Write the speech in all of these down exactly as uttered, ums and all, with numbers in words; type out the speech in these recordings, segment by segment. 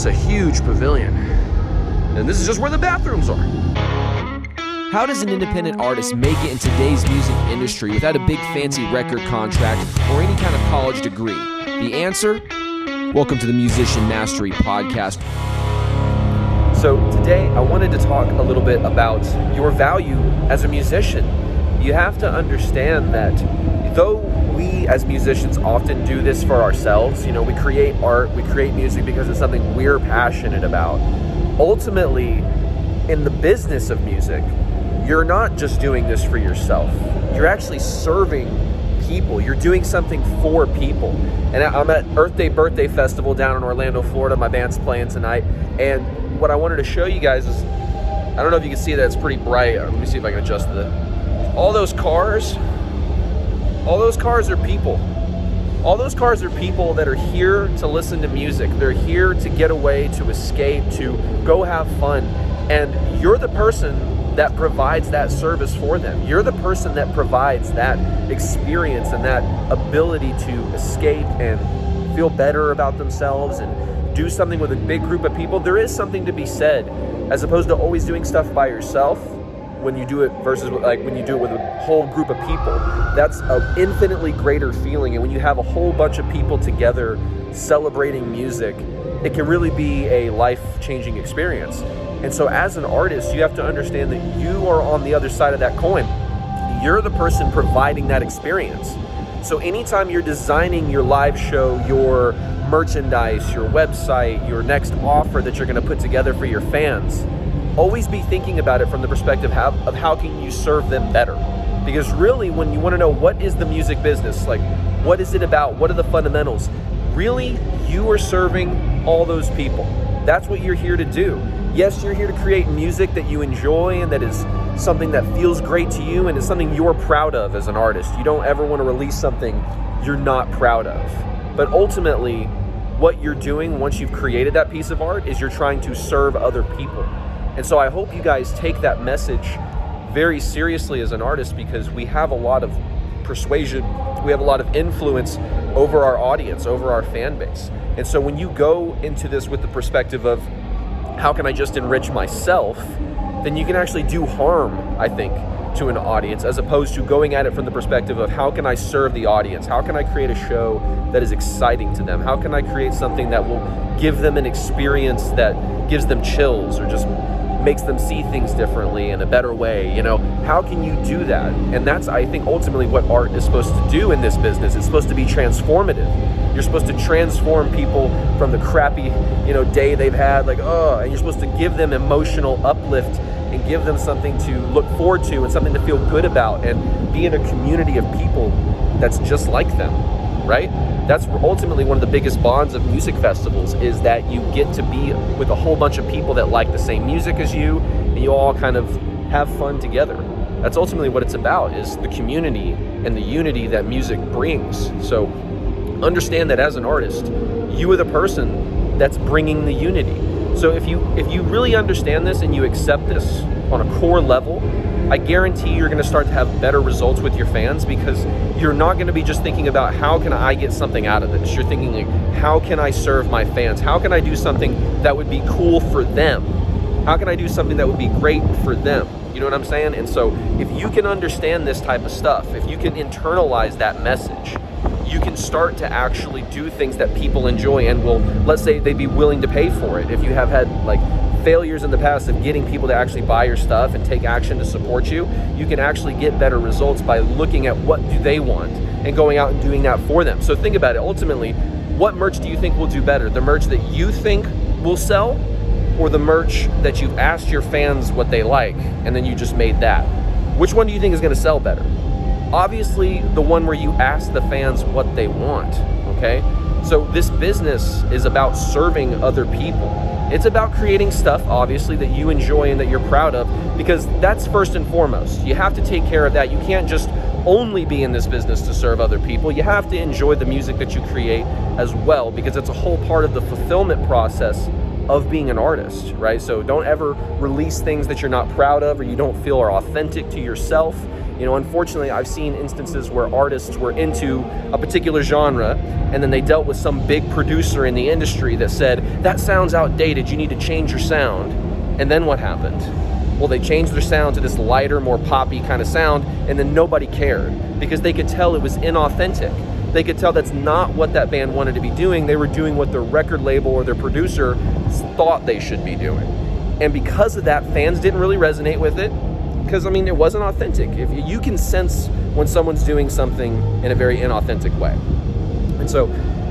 It's a huge pavilion. And this is just where the bathrooms are. How does an independent artist make it in today's music industry without a big fancy record contract or any kind of college degree? The answer? Welcome to the Musician Mastery Podcast. So today I wanted to talk a little bit about your value as a musician. You have to understand that though we as musicians often do this for ourselves, you know, we create art, we create music because it's something we're passionate about. Ultimately, in the business of music, you're not just doing this for yourself. You're actually serving people. You're doing something for people. And I'm at Earth Day Birthday Festival down in Orlando, Florida. My band's playing tonight. And what I wanted to show you guys is, I don't know if you can see that, it's pretty bright. Let me see if I can adjust the, all those cars, all those cars are people. All those cars are people that are here to listen to music. They're here to get away, to escape, to go have fun. And you're the person that provides that service for them. You're the person that provides that experience and that ability to escape and feel better about themselves and do something with a big group of people. There is something to be said, as opposed to always doing stuff by yourself when you do it versus like when you do it with a whole group of people. That's an infinitely greater feeling. And when you have a whole bunch of people together celebrating music, it can really be a life-changing experience. And so as an artist, you have to understand that you are on the other side of that coin. You're the person providing that experience. So anytime you're designing your live show, your merchandise, your website, your next offer that you're going to put together for your fans, always be thinking about it from the perspective how, of how can you serve them better. Because really, when you want to know what is the music business, like what is it about, what are the fundamentals, really you are serving all those people. That's what you're here to do. Yes, you're here to create music that you enjoy and that is something that feels great to you and is something you're proud of as an artist. You don't ever want to release something you're not proud of. But ultimately, what you're doing once you've created that piece of art is you're trying to serve other people. And so I hope you guys take that message very seriously as an artist, because we have a lot of persuasion, we have a lot of influence over our audience, over our fan base. And so when you go into this with the perspective of how can I just enrich myself, then you can actually do harm, I think, to an audience, as opposed to going at it from the perspective of how can I serve the audience? How can I create a show that is exciting to them? How can I create something that will give them an experience that gives them chills or just makes them see things differently in a better way? You know, how can you do that? And that's, I think, ultimately what art is supposed to do in this business. It's supposed to be transformative. You're supposed to transform people from the crappy, you know, day they've had, like, oh, and you're supposed to give them emotional uplift and give them something to look forward to and something to feel good about and be in a community of people that's just like them, right? That's ultimately one of the biggest bonds of music festivals, is that you get to be with a whole bunch of people that like the same music as you, and you all kind of have fun together. That's ultimately what it's about, is the community and the unity that music brings. So understand that as an artist, you are the person that's bringing the unity. So if you if you really understand this and you accept this on a core level, I guarantee you're going to start to have better results with your fans, because you're not going to be just thinking about how can I get something out of this. You're thinking like, how can I serve my fans? How can I do something that would be cool for them? How can I do something that would be great for them? You know what I'm saying? And so if you can understand this type of stuff, if you can internalize that message, you can start to actually do things that people enjoy and will, let's say, they'd be willing to pay for it. If you have had like failures in the past of getting people to actually buy your stuff and take action to support you, you can actually get better results by looking at what do they want and going out and doing that for them. So think about it. Ultimately, what merch do you think will do better? The merch that you think will sell, or the merch that you've asked your fans what they like and then you just made that? Which one do you think is going to sell better? Obviously, the one where you ask the fans what they want, okay? So this business is about serving other people. It's about creating stuff, obviously, that you enjoy and that you're proud of, because that's first and foremost. You have to take care of that. You can't just only be in this business to serve other people. You have to enjoy the music that you create as well, because it's a whole part of the fulfillment process of being an artist, right? So don't ever release things that you're not proud of or you don't feel are authentic to yourself. You know, unfortunately, I've seen instances where artists were into a particular genre and then they dealt with some big producer in the industry that said, that sound's outdated, you need to change your sound. And then what happened? Well, they changed their sound to this lighter, more poppy kind of sound, and then nobody cared because they could tell it was inauthentic. They could tell that's not what that band wanted to be doing. They were doing what their record label or their producer thought they should be doing. And because of that, fans didn't really resonate with it because, I mean, it wasn't authentic. If you can sense when someone's doing something in a very inauthentic way. And so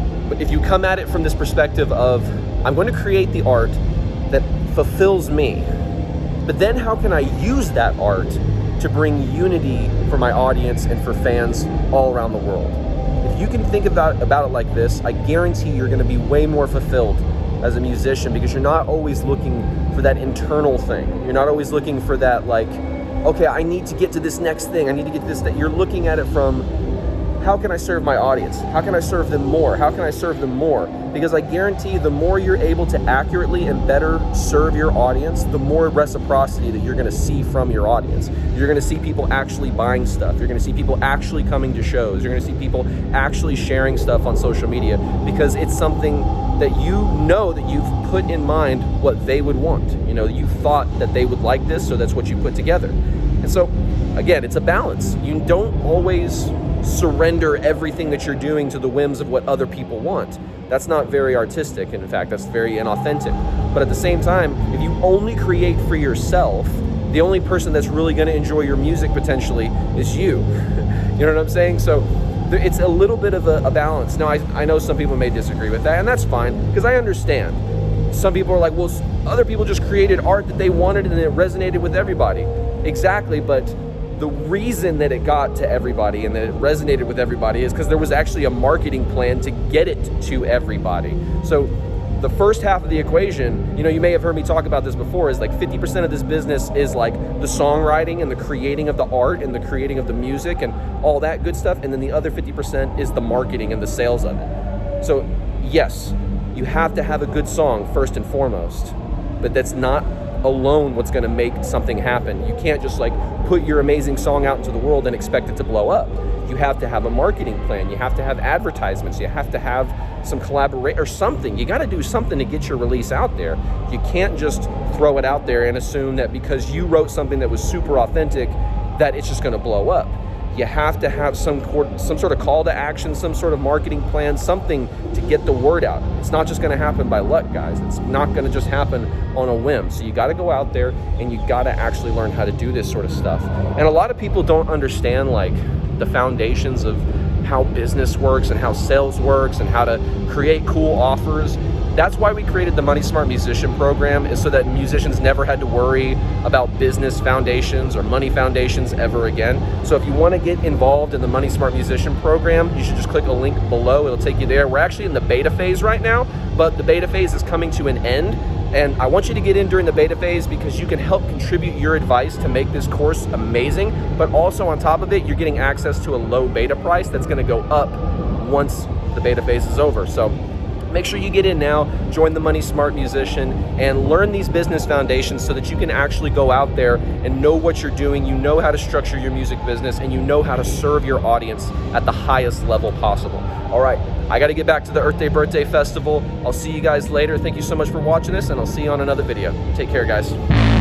if you come at it from this perspective of, I'm going to create the art that fulfills me, but then how can I use that art to bring unity for my audience and for fans all around the world? If you can think about, about it like this, I guarantee you're going to be way more fulfilled as a musician because you're not always looking for that internal thing. You're not always looking for that, like, okay, I need to get to this next thing. I need to get to this thing. You're looking at it from, how can I serve my audience? How can I serve them more? How can I serve them more? Because I guarantee the more you're able to accurately and better serve your audience, the more reciprocity that you're going to see from your audience. You're going to see people actually buying stuff. You're going to see people actually coming to shows. You're going to see people actually sharing stuff on social media because it's something that you know that you've put in mind what they would want. You know, you thought that they would like this, so that's what you put together. And so, again, it's a balance. You don't always surrender everything that you're doing to the whims of what other people want. That's not very artistic, and in fact, that's very inauthentic. But at the same time, if you only create for yourself, the only person that's really going to enjoy your music potentially is you. You know what I'm saying? So it's a little bit of a, a balance. Now, I, I know some people may disagree with that, and that's fine, because I understand. Some people are like, well, other people just created art that they wanted and it resonated with everybody. Exactly, but the reason that it got to everybody and that it resonated with everybody is because there was actually a marketing plan to get it to everybody. So the first half of the equation, you know, you may have heard me talk about this before, is like fifty percent of this business is like the songwriting and the creating of the art and the creating of the music and all that good stuff. And then the other fifty percent is the marketing and the sales of it. So yes, you have to have a good song first and foremost, but that's not alone what's going to make something happen. You can't just like put your amazing song out into the world and expect it to blow up. You have to have a marketing plan. You have to have advertisements. You have to have some collaborate or something. You got to do something to get your release out there. You can't just throw it out there and assume that because you wrote something that was super authentic that it's just going to blow up. You have to have some some sort of call to action, some sort of marketing plan, something to get the word out. It's not just going to happen by luck, guys. It's not going to just happen on a whim. So you got to go out there and you got to actually learn how to do this sort of stuff. And a lot of people don't understand like the foundations of how business works and how sales works and how to create cool offers. That's why we created the Money Smart Musician program, is so that musicians never had to worry about business foundations or money foundations ever again. So if you want to get involved in the Money Smart Musician program, you should just click a link below. It'll take you there. We're actually in the beta phase right now, but the beta phase is coming to an end. And I want you to get in during the beta phase because you can help contribute your advice to make this course amazing. But also on top of it, you're getting access to a low beta price that's going to go up once the beta phase is over. So make sure you get in now, join the Money Smart Musician, and learn these business foundations so that you can actually go out there and know what you're doing. You know how to structure your music business, and you know how to serve your audience at the highest level possible. All right, I got to get back to the Earth Day Birthday Festival. I'll see you guys later. Thank you so much for watching this, and I'll see you on another video. Take care, guys.